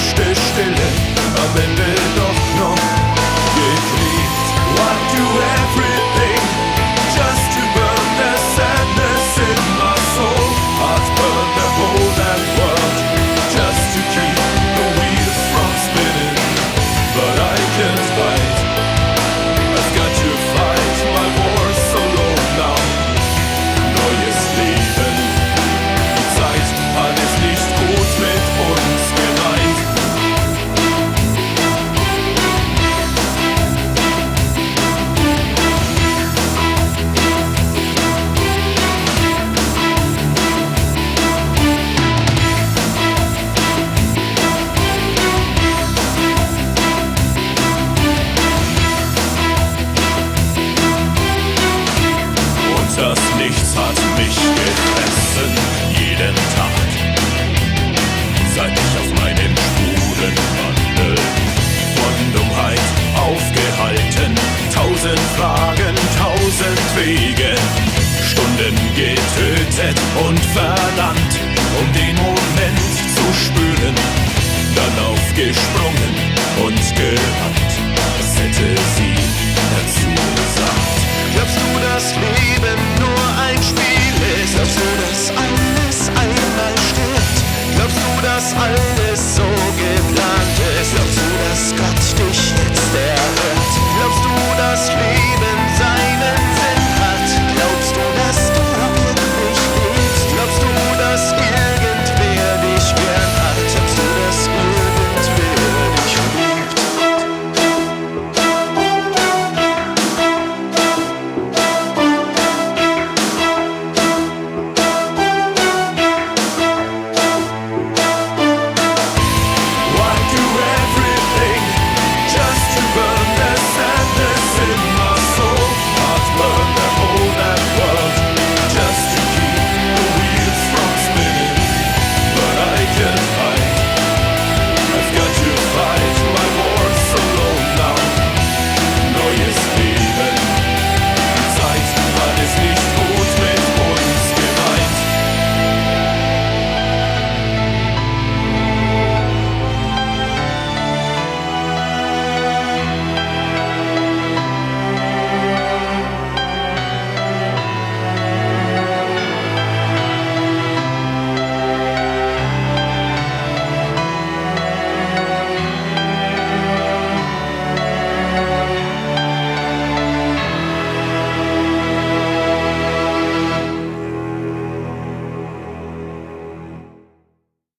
erwünschte Stille am Ende doch noch gekriegt. What do everything just to burn the sadness in my soul. I'd burn the whole damn world just to keep the wheels from spinning, but I can't fight. I've got to fight my wars alone now. Neues Leben, die Zeit hat es nicht gut mit uns gemeint. Und das Nichts hat mich gefressen, jeden Tag, seit ich auf meinen Spuren wandel. Von Dummheit aufgehalten, 1000 Fragen, 1000 Wege, Stunden getötet und verlangt, um den Moment zu spüren, dann aufgesprungen und gerannt. Es hätte sie